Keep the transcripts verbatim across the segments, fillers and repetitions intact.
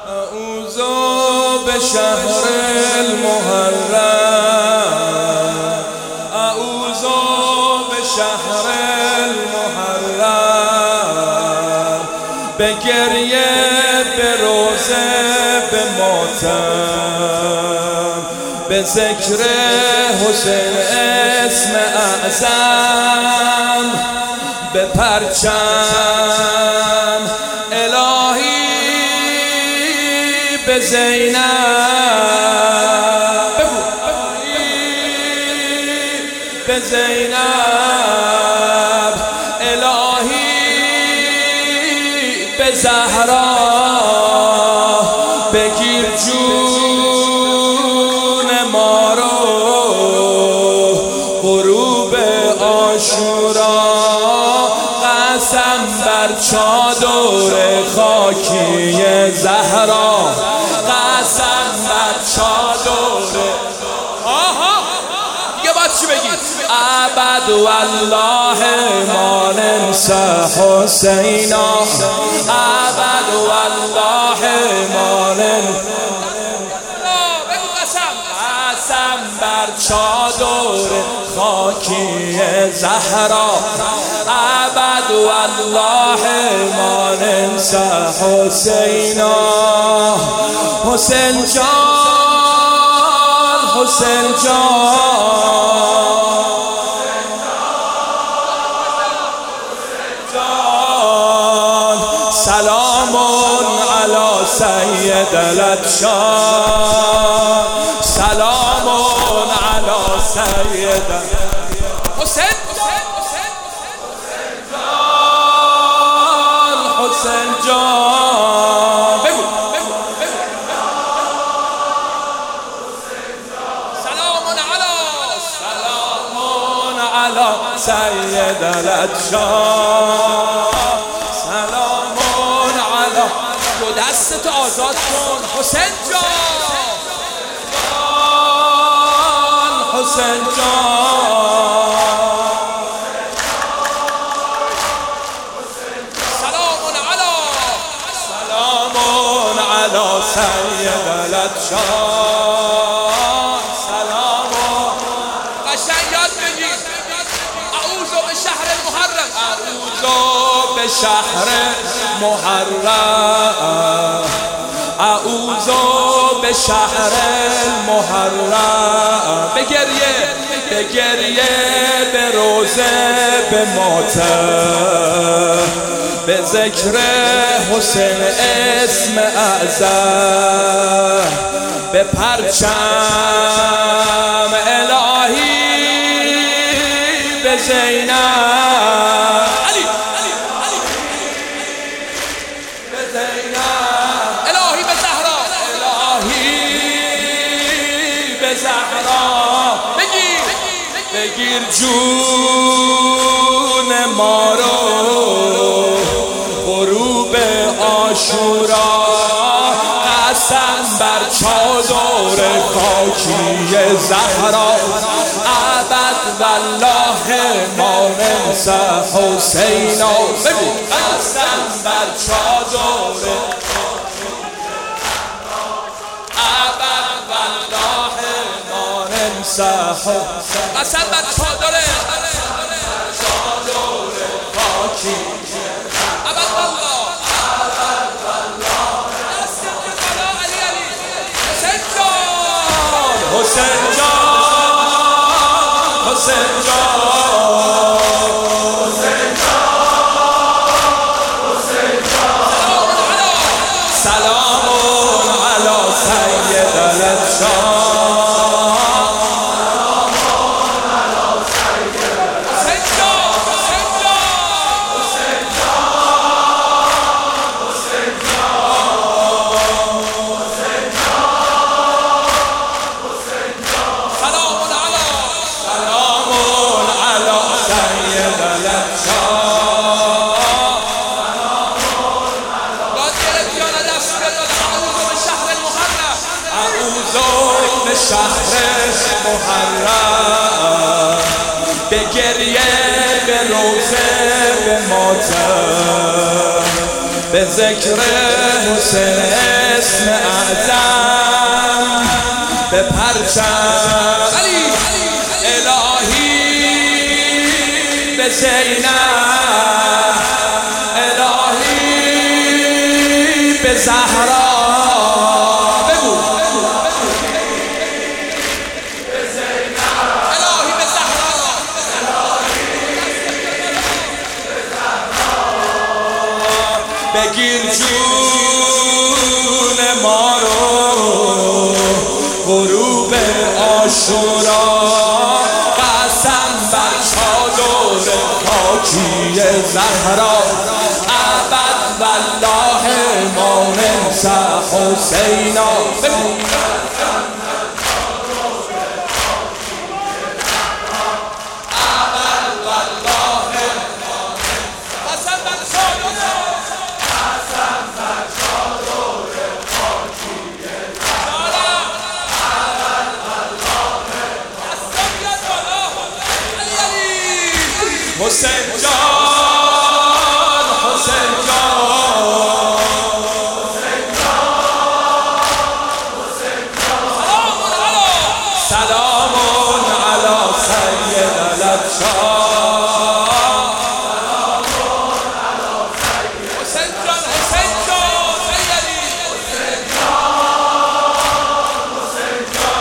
اعوذ بشهر المحرم، اعوذ بشهر المحرم، به گریه به روزه به ماتم، به ذکر حسین اسم اعظم، به پرچم الهی به زینب، به زینب الهی به زهرا، بگیر جون ما رو غروب عاشورا، قسم بر چادر خاکی زهرا، قسم بر چادر. آها دیگه باید چی بگی؟ ابد والله ما ننسى حسینا، ابد والله ما ننسى. بگو قسم، قسم بر چادر خاکی زهرا، ابد والله ما ننسى حسینا. حسین جان، حسین جان، سلام علی سید الادشان، سلام علی سید حسین جان، حسین جان. بگو سلام علی، سلام علی سید الادشان، دو دستت آزاد کن حسین جان، حسین جان. سلام علی، سلام علی سید الادشان، سلام. قشنگ یاد بگیر اعوذ بشهر المحرم، اعوذ بشهر محرم، اعوذ بشهر المحرم، به گریه به گریه به روزه به ماتم، به ذکر حسین اسم اعظم، به پرچم الهی به زینب، الهی به زهرا، الهی به زهرا، بگیر بگیر جون ما رو غروب عاشورا، قسم بر چادر خاکی زهرا، ابد والله ما ننسى حسینا. بگو قسم بر چادر، ابد والله ما ننسى حسینا، قسم بر چادر خاکی، ابد والله، ابد والله. علی علی حسین جان، حسین جان، حسین جان، حسین جان، حسین جان. سلام علی سید الادشان، شهر محرم، به گریه به روزه به ماتم، به ذکر حسین اسم اعظم به پرچم الهی به زینب الهی به زهرا بگو به زینب الهی به زهرا بگیر جون ما رو غروب عاشورا قسم بر چادر خاکی زهرا ابد والله ما ننسى حسینا حسین جان حسین جان سلام علی سید الابشار حسین جان حسین جان سیدی حسین جان حسین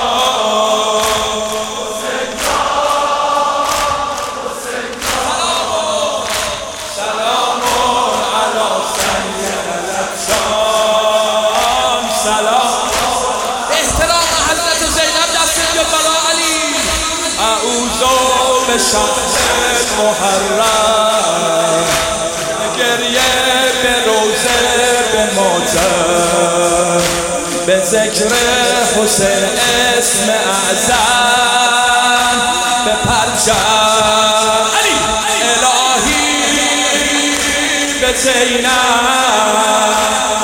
به شهر محرم گریه به روزه به ماتم به ذکر حسین اسم اعظم به پرچم الهی به زینب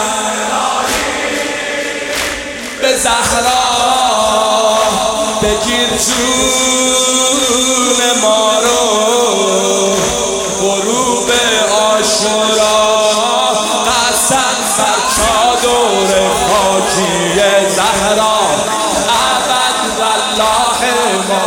به زهرا بگیر جون ما رو غروب عاشورا قسم بر چادر خاکی زهرا ابد والله ما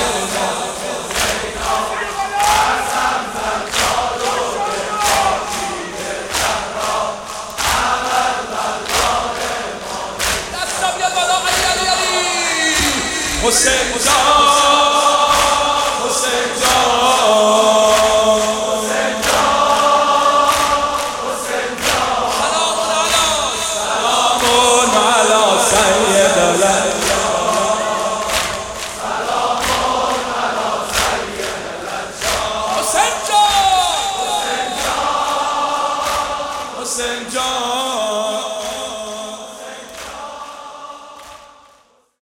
حسین جان حسین جان حسین جان حسین جان سلام علی سلام علی سید الابشار سلام علی سید الابشار حسین جان حسین جان حسین جان